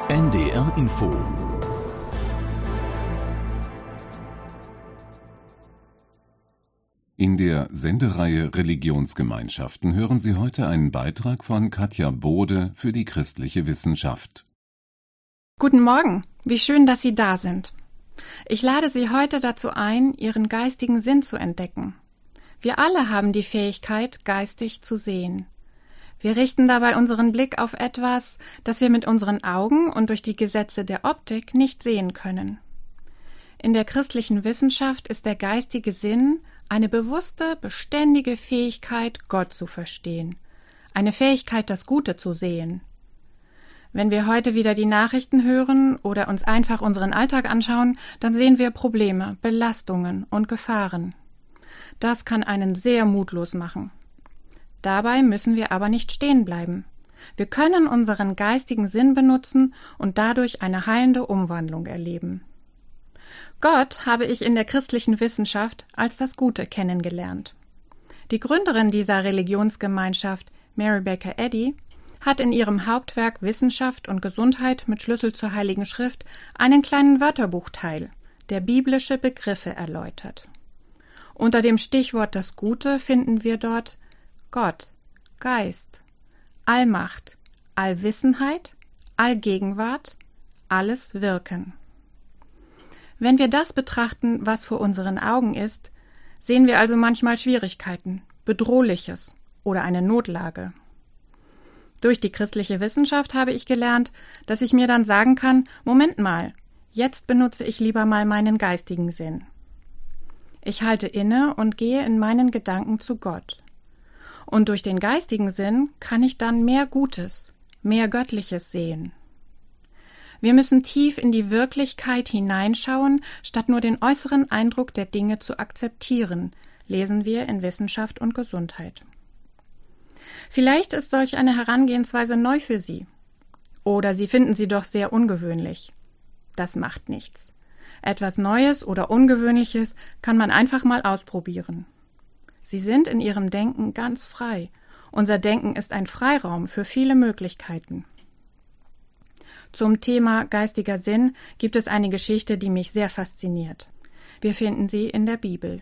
NDR Info. In der Sendereihe Religionsgemeinschaften hören Sie heute einen Beitrag von Katja Bode für die christliche Wissenschaft. Guten Morgen, wie schön, dass Sie da sind. Ich lade Sie heute dazu ein, Ihren geistigen Sinn zu entdecken. Wir alle haben die Fähigkeit, geistig zu sehen. Wir richten dabei unseren Blick auf etwas, das wir mit unseren Augen und durch die Gesetze der Optik nicht sehen können. In der christlichen Wissenschaft ist der geistige Sinn eine bewusste, beständige Fähigkeit, Gott zu verstehen, eine Fähigkeit, das Gute zu sehen. Wenn wir heute wieder die Nachrichten hören oder uns einfach unseren Alltag anschauen, dann sehen wir Probleme, Belastungen und Gefahren. Das kann einen sehr mutlos machen. Dabei müssen wir aber nicht stehen bleiben. Wir können unseren geistigen Sinn benutzen und dadurch eine heilende Umwandlung erleben. Gott habe ich in der christlichen Wissenschaft als das Gute kennengelernt. Die Gründerin dieser Religionsgemeinschaft, Mary Baker Eddy, hat in ihrem Hauptwerk Wissenschaft und Gesundheit mit Schlüssel zur Heiligen Schrift einen kleinen Wörterbuchteil, der biblische Begriffe erläutert. Unter dem Stichwort das Gute finden wir dort Gott, Geist, Allmacht, Allwissenheit, Allgegenwart, alles Wirken. Wenn wir das betrachten, was vor unseren Augen ist, sehen wir also manchmal Schwierigkeiten, Bedrohliches oder eine Notlage. Durch die christliche Wissenschaft habe ich gelernt, dass ich mir dann sagen kann, Moment mal, jetzt benutze ich lieber mal meinen geistigen Sinn. Ich halte inne und gehe in meinen Gedanken zu Gott. Und durch den geistigen Sinn kann ich dann mehr Gutes, mehr Göttliches sehen. Wir müssen tief in die Wirklichkeit hineinschauen, statt nur den äußeren Eindruck der Dinge zu akzeptieren, lesen wir in Wissenschaft und Gesundheit. Vielleicht ist solch eine Herangehensweise neu für Sie. Oder Sie finden sie doch sehr ungewöhnlich. Das macht nichts. Etwas Neues oder Ungewöhnliches kann man einfach mal ausprobieren. Sie sind in ihrem Denken ganz frei. Unser Denken ist ein Freiraum für viele Möglichkeiten. Zum Thema geistiger Sinn gibt es eine Geschichte, die mich sehr fasziniert. Wir finden sie in der Bibel.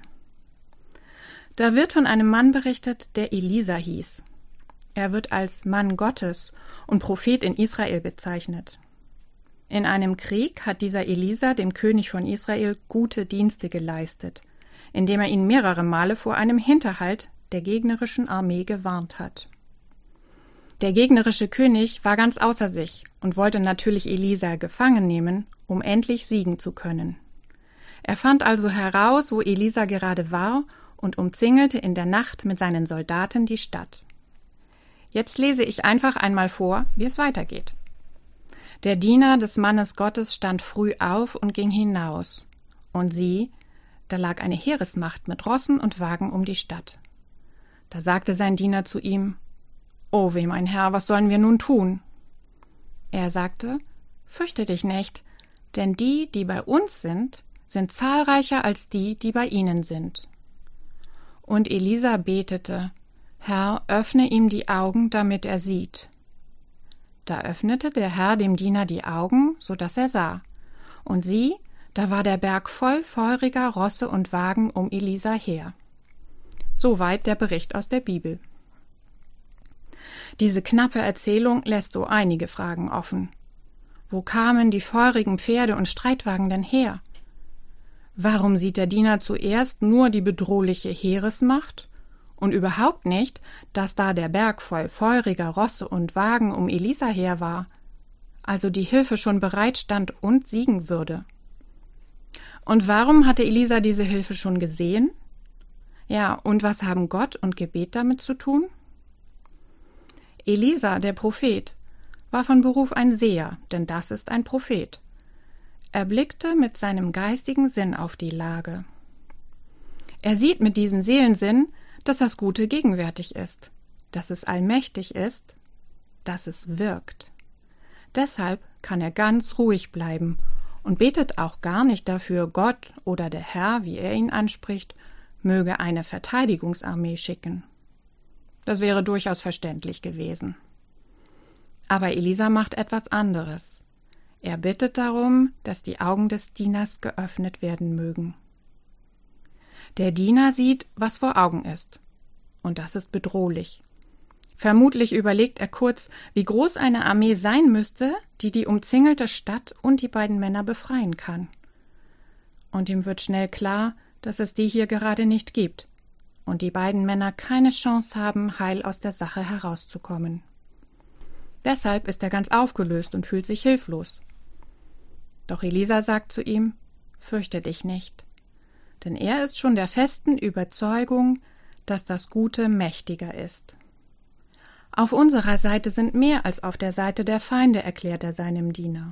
Da wird von einem Mann berichtet, der Elisa hieß. Er wird als Mann Gottes und Prophet in Israel bezeichnet. In einem Krieg hat dieser Elisa dem König von Israel gute Dienste geleistet, indem er ihn mehrere Male vor einem Hinterhalt der gegnerischen Armee gewarnt hat. Der gegnerische König war ganz außer sich und wollte natürlich Elisa gefangen nehmen, um endlich siegen zu können. Er fand also heraus, wo Elisa gerade war, und umzingelte in der Nacht mit seinen Soldaten die Stadt. Jetzt lese ich einfach einmal vor, wie es weitergeht. Der Diener des Mannes Gottes stand früh auf und ging hinaus. Und sieh, da lag eine Heeresmacht mit Rossen und Wagen um die Stadt. Da sagte sein Diener zu ihm: »O weh, mein Herr, was sollen wir nun tun?« Er sagte: »Fürchte dich nicht, denn die, die bei uns sind zahlreicher als die, die bei ihnen sind.« Und Elisa betete: »Herr, öffne ihm die Augen, damit er sieht.« Da öffnete der Herr dem Diener die Augen, so dass er sah. Und sieh, da war der Berg voll feuriger Rosse und Wagen um Elisa her. Soweit der Bericht aus der Bibel. Diese knappe Erzählung lässt so einige Fragen offen. Wo kamen die feurigen Pferde und Streitwagen denn her? Warum sieht der Diener zuerst nur die bedrohliche Heeresmacht und überhaupt nicht, dass da der Berg voll feuriger Rosse und Wagen um Elisa her war, also die Hilfe schon bereit stand und siegen würde? Und warum hatte Elisa diese Hilfe schon gesehen? Ja, und was haben Gott und Gebet damit zu tun? Elisa, der Prophet, war von Beruf ein Seher, denn das ist ein Prophet. Er blickte mit seinem geistigen Sinn auf die Lage. Er sieht mit diesem Seelensinn, dass das Gute gegenwärtig ist, dass es allmächtig ist, dass es wirkt. Deshalb kann er ganz ruhig bleiben und betet auch gar nicht dafür, Gott oder der Herr, wie er ihn anspricht, möge eine Verteidigungsarmee schicken. Das wäre durchaus verständlich gewesen. Aber Elisa macht etwas anderes. Er bittet darum, dass die Augen des Dieners geöffnet werden mögen. Der Diener sieht, was vor Augen ist. Und das ist bedrohlich. Vermutlich überlegt er kurz, wie groß eine Armee sein müsste, die die umzingelte Stadt und die beiden Männer befreien kann. Und ihm wird schnell klar, dass es die hier gerade nicht gibt und die beiden Männer keine Chance haben, heil aus der Sache herauszukommen. Deshalb ist er ganz aufgelöst und fühlt sich hilflos. Doch Elisa sagt zu ihm: Fürchte dich nicht, denn er ist schon der festen Überzeugung, dass das Gute mächtiger ist. Auf unserer Seite sind mehr als auf der Seite der Feinde, erklärt er seinem Diener.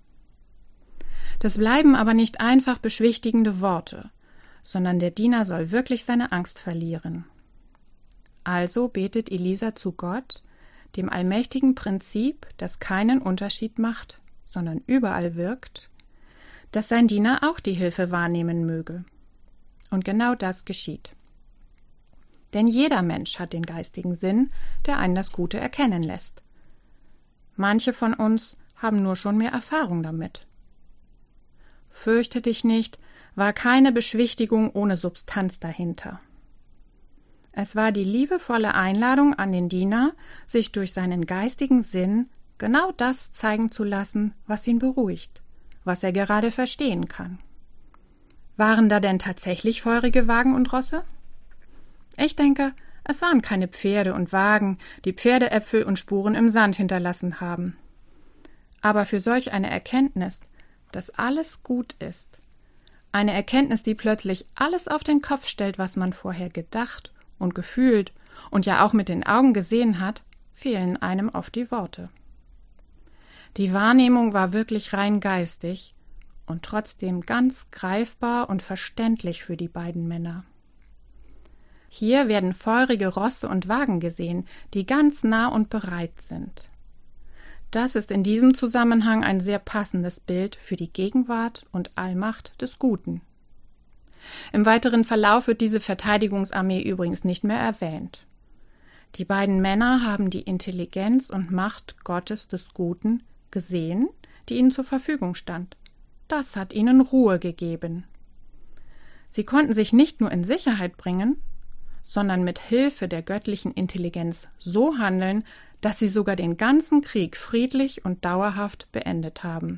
Das bleiben aber nicht einfach beschwichtigende Worte, sondern der Diener soll wirklich seine Angst verlieren. Also betet Elisa zu Gott, dem allmächtigen Prinzip, das keinen Unterschied macht, sondern überall wirkt, dass sein Diener auch die Hilfe wahrnehmen möge. Und genau das geschieht. Denn jeder Mensch hat den geistigen Sinn, der einen das Gute erkennen lässt. Manche von uns haben nur schon mehr Erfahrung damit. Fürchte dich nicht, war keine Beschwichtigung ohne Substanz dahinter. Es war die liebevolle Einladung an den Diener, sich durch seinen geistigen Sinn genau das zeigen zu lassen, was ihn beruhigt, was er gerade verstehen kann. Waren da denn tatsächlich feurige Wagen und Rosse? Ich denke, es waren keine Pferde und Wagen, die Pferdeäpfel und Spuren im Sand hinterlassen haben. Aber für solch eine Erkenntnis, dass alles gut ist, eine Erkenntnis, die plötzlich alles auf den Kopf stellt, was man vorher gedacht und gefühlt und ja auch mit den Augen gesehen hat, fehlen einem oft die Worte. Die Wahrnehmung war wirklich rein geistig und trotzdem ganz greifbar und verständlich für die beiden Männer. Hier werden feurige Rosse und Wagen gesehen, die ganz nah und bereit sind. Das ist in diesem Zusammenhang ein sehr passendes Bild für die Gegenwart und Allmacht des Guten. Im weiteren Verlauf wird diese Verteidigungsarmee übrigens nicht mehr erwähnt. Die beiden Männer haben die Intelligenz und Macht Gottes des Guten gesehen, die ihnen zur Verfügung stand. Das hat ihnen Ruhe gegeben. Sie konnten sich nicht nur in Sicherheit bringen, sondern mit Hilfe der göttlichen Intelligenz so handeln, dass sie sogar den ganzen Krieg friedlich und dauerhaft beendet haben.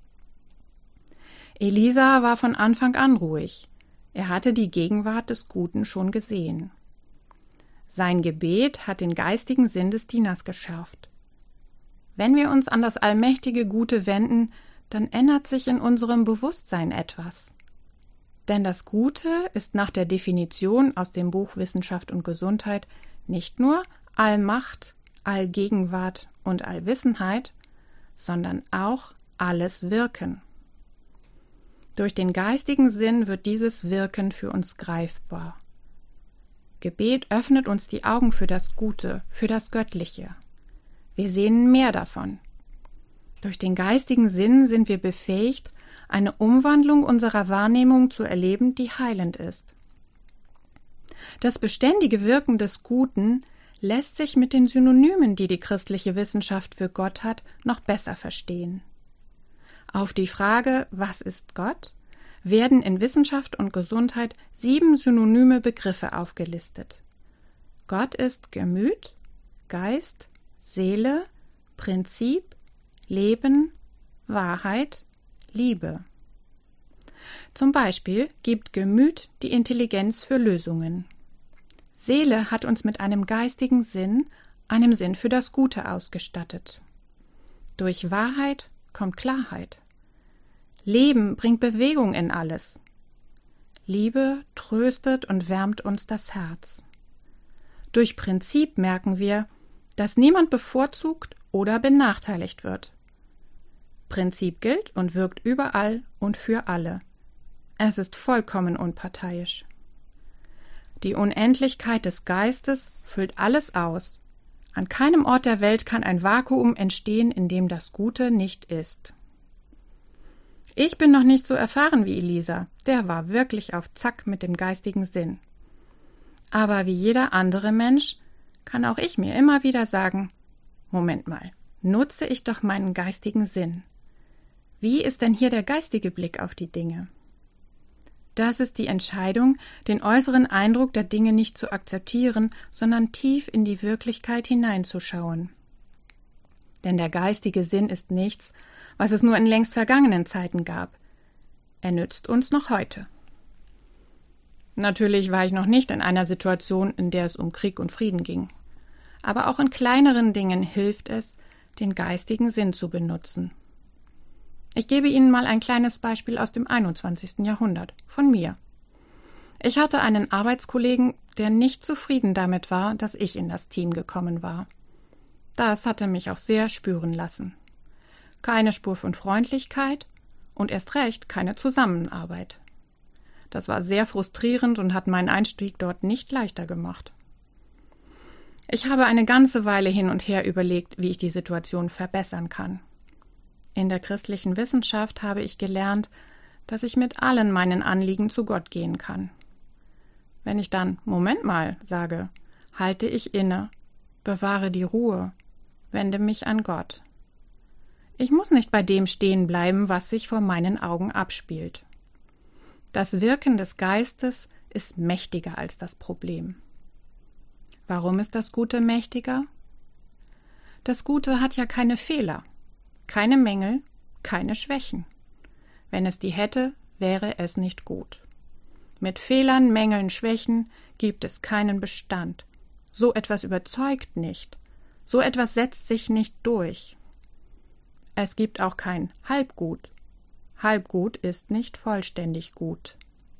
Elisa war von Anfang an ruhig. Er hatte die Gegenwart des Guten schon gesehen. Sein Gebet hat den geistigen Sinn des Dieners geschärft. Wenn wir uns an das allmächtige Gute wenden, dann ändert sich in unserem Bewusstsein etwas. Denn das Gute ist nach der Definition aus dem Buch Wissenschaft und Gesundheit nicht nur Allmacht, Allgegenwart und Allwissenheit, sondern auch alles Wirken. Durch den geistigen Sinn wird dieses Wirken für uns greifbar. Gebet öffnet uns die Augen für das Gute, für das Göttliche. Wir sehen mehr davon. Durch den geistigen Sinn sind wir befähigt, eine Umwandlung unserer Wahrnehmung zu erleben, die heilend ist. Das beständige Wirken des Guten lässt sich mit den Synonymen, die die christliche Wissenschaft für Gott hat, noch besser verstehen. Auf die Frage, was ist Gott, werden in Wissenschaft und Gesundheit 7 synonyme Begriffe aufgelistet. Gott ist Gemüt, Geist, Seele, Prinzip, Leben, Wahrheit, Liebe. Zum Beispiel gibt Gemüt die Intelligenz für Lösungen. Seele hat uns mit einem geistigen Sinn, einem Sinn für das Gute ausgestattet. Durch Wahrheit kommt Klarheit. Leben bringt Bewegung in alles. Liebe tröstet und wärmt uns das Herz. Durch Prinzip merken wir, dass niemand bevorzugt oder benachteiligt wird. Prinzip gilt und wirkt überall und für alle. Es ist vollkommen unparteiisch. Die Unendlichkeit des Geistes füllt alles aus. An keinem Ort der Welt kann ein Vakuum entstehen, in dem das Gute nicht ist. Ich bin noch nicht so erfahren wie Elisa, der war wirklich auf Zack mit dem geistigen Sinn. Aber wie jeder andere Mensch kann auch ich mir immer wieder sagen, Moment mal, nutze ich doch meinen geistigen Sinn. Wie ist denn hier der geistige Blick auf die Dinge? Das ist die Entscheidung, den äußeren Eindruck der Dinge nicht zu akzeptieren, sondern tief in die Wirklichkeit hineinzuschauen. Denn der geistige Sinn ist nichts, was es nur in längst vergangenen Zeiten gab. Er nützt uns noch heute. Natürlich war ich noch nicht in einer Situation, in der es um Krieg und Frieden ging. Aber auch in kleineren Dingen hilft es, den geistigen Sinn zu benutzen. Ich gebe Ihnen mal ein kleines Beispiel aus dem 21. Jahrhundert, von mir. Ich hatte einen Arbeitskollegen, der nicht zufrieden damit war, dass ich in das Team gekommen war. Das hatte mich auch sehr spüren lassen. Keine Spur von Freundlichkeit und erst recht keine Zusammenarbeit. Das war sehr frustrierend und hat meinen Einstieg dort nicht leichter gemacht. Ich habe eine ganze Weile hin und her überlegt, wie ich die Situation verbessern kann. In der christlichen Wissenschaft habe ich gelernt, dass ich mit allen meinen Anliegen zu Gott gehen kann. Wenn ich dann Moment mal sage, halte ich inne, bewahre die Ruhe, wende mich an Gott. Ich muss nicht bei dem stehen bleiben, was sich vor meinen Augen abspielt. Das Wirken des Geistes ist mächtiger als das Problem. Warum ist das Gute mächtiger? Das Gute hat ja keine Fehler, keine Mängel, keine Schwächen. Wenn es die hätte, wäre es nicht gut. Mit Fehlern, Mängeln, Schwächen gibt es keinen Bestand. So etwas überzeugt nicht. So etwas setzt sich nicht durch. Es gibt auch kein Halbgut. Halbgut ist nicht vollständig gut.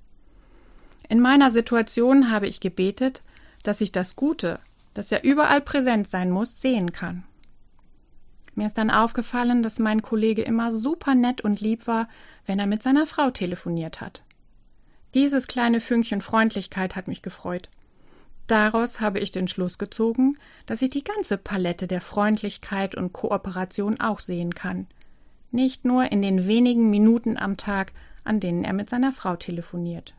In meiner Situation habe ich gebetet, dass ich das Gute, das ja überall präsent sein muss, sehen kann. Mir ist dann aufgefallen, dass mein Kollege immer super nett und lieb war, wenn er mit seiner Frau telefoniert hat. Dieses kleine Fünkchen Freundlichkeit hat mich gefreut. Daraus habe ich den Schluss gezogen, dass ich die ganze Palette der Freundlichkeit und Kooperation auch sehen kann. Nicht nur in den wenigen Minuten am Tag, an denen er mit seiner Frau telefoniert.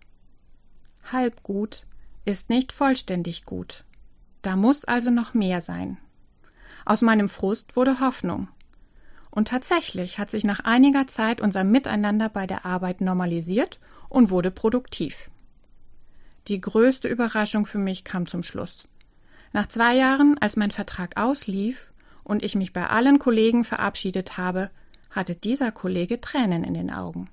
Halbgut ist nicht vollständig gut. Da muss also noch mehr sein. Aus meinem Frust wurde Hoffnung. Und tatsächlich hat sich nach einiger Zeit unser Miteinander bei der Arbeit normalisiert und wurde produktiv. Die größte Überraschung für mich kam zum Schluss. Nach 2 Jahren, als mein Vertrag auslief und ich mich bei allen Kollegen verabschiedet habe, hatte dieser Kollege Tränen in den Augen.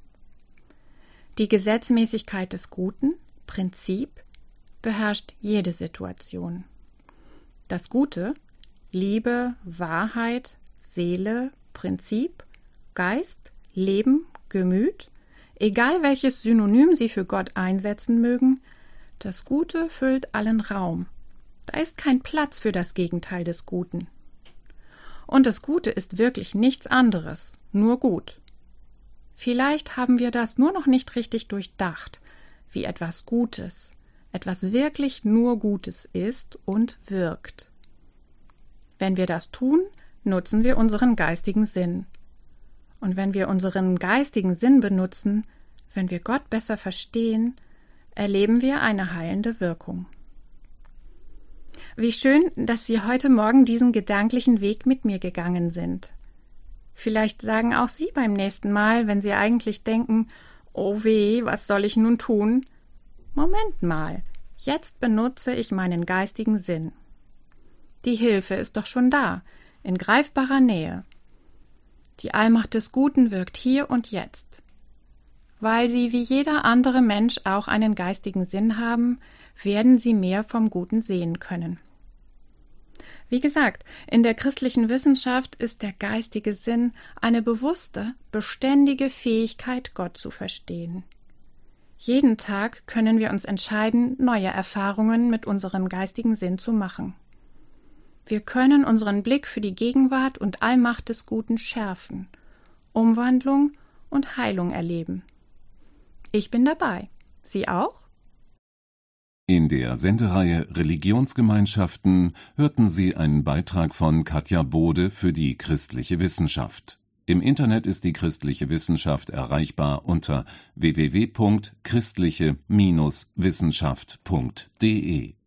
Die Gesetzmäßigkeit des Guten, Prinzip, beherrscht jede Situation. Das Gute, Liebe, Wahrheit, Seele, Prinzip, Geist, Leben, Gemüt, egal welches Synonym Sie für Gott einsetzen mögen, das Gute füllt allen Raum. Da ist kein Platz für das Gegenteil des Guten. Und das Gute ist wirklich nichts anderes, nur gut. Vielleicht haben wir das nur noch nicht richtig durchdacht, wie etwas Gutes, etwas wirklich nur Gutes ist und wirkt. Wenn wir das tun, nutzen wir unseren geistigen Sinn. Und wenn wir unseren geistigen Sinn benutzen, wenn wir Gott besser verstehen, erleben wir eine heilende Wirkung. Wie schön, dass Sie heute Morgen diesen gedanklichen Weg mit mir gegangen sind. Vielleicht sagen auch Sie beim nächsten Mal, wenn Sie eigentlich denken, oh weh, was soll ich nun tun? Moment mal, jetzt benutze ich meinen geistigen Sinn. Die Hilfe ist doch schon da, in greifbarer Nähe. Die Allmacht des Guten wirkt hier und jetzt. Weil Sie wie jeder andere Mensch auch einen geistigen Sinn haben, werden Sie mehr vom Guten sehen können. Wie gesagt, in der christlichen Wissenschaft ist der geistige Sinn eine bewusste, beständige Fähigkeit, Gott zu verstehen. Jeden Tag können wir uns entscheiden, neue Erfahrungen mit unserem geistigen Sinn zu machen. Wir können unseren Blick für die Gegenwart und Allmacht des Guten schärfen, Umwandlung und Heilung erleben. Ich bin dabei. Sie auch? In der Sendereihe Religionsgemeinschaften hörten Sie einen Beitrag von Katja Bode für die christliche Wissenschaft. Im Internet ist die christliche Wissenschaft erreichbar unter www.christliche-wissenschaft.de.